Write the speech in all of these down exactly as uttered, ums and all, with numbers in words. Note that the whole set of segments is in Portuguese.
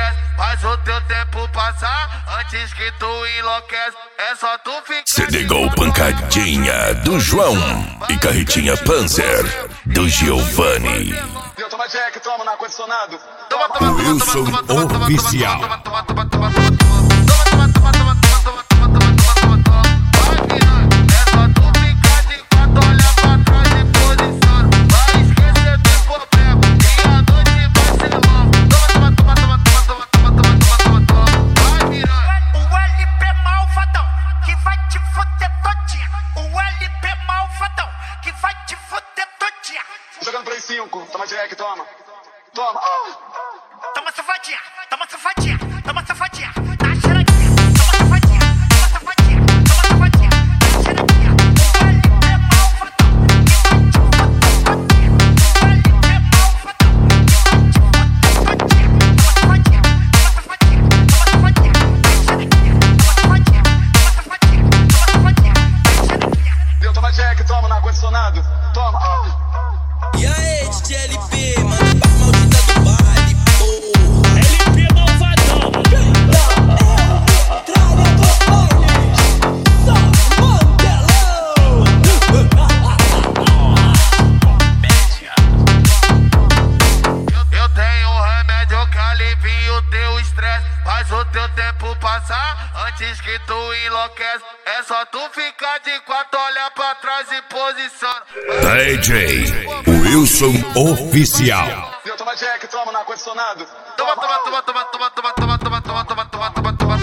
estresse, faz o teu tempo passar antes que tu enlouquece. É só tu ficar. Se ligou pancadinha do João e carretinha Panzer do Giovanni. Toma Jack, toma no ar-condicionado. O Wilson Oficial. Jogando pra cinco, toma Jack, toma. Toma. Oh. Toma safadinha, toma safadinha, toma safadinha. Tá cheiradinha, toma safadinha, toma safadinha, toma safadinha. Tá cheiradinha. O L é malvadão, que vai te foder todinha. O L é malvadão, que vai te foder todinha. Toma safadinha, toma safadinha, toma safadinha. Tá cheiradinha, toma safadinha, toma safadinha, toma safadinha. Tá cheiradinha. Deu, toma Jack, toma no ar-condicionado. Toma. Oh. E aí, D J L P, manda pra maldita do baile, porra. L P malvadão. Tralha dos bailes, só mantelão. Eu tenho um remédio que alivia o teu estresse, faz o teu tempo passar antes que tu enlouquece. É só tu ficar de quatro, olhar pra trás e posiciona. D J Wilson Oficial. Deu, toma Jack, toma no ar-condicionado. Toma, toma, toma, toma, toma, toma, toma, toma, toma, toma, toma, toma, toma.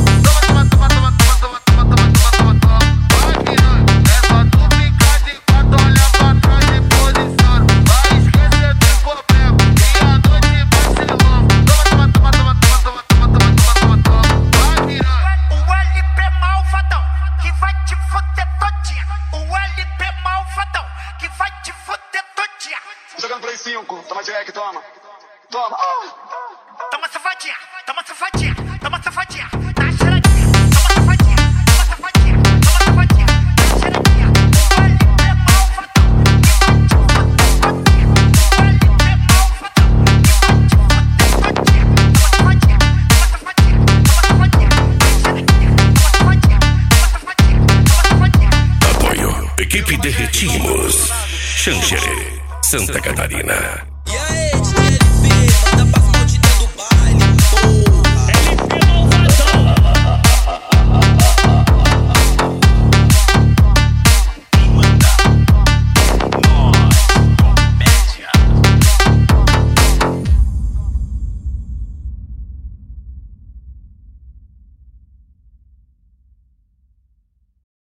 Jogando pra cinco, toma Jack, toma. Toma. Oh. Toma safadinha, toma safadinha, toma safadinha. Tá cheiradinha, toma safadinha, toma safadinha, toma safadinha. Tá cheiradinha. O L é malvadão, que vai te foder todinha. O L é malvadão, que vai te foder todinha. Toma safadinha, toma safadinha, toma safadinha. Tá cheiradinha, toma safadinha, toma safadinha, toma safadinha. Apoio Equipe Derretimos, Xanxerê, Santa Catarina.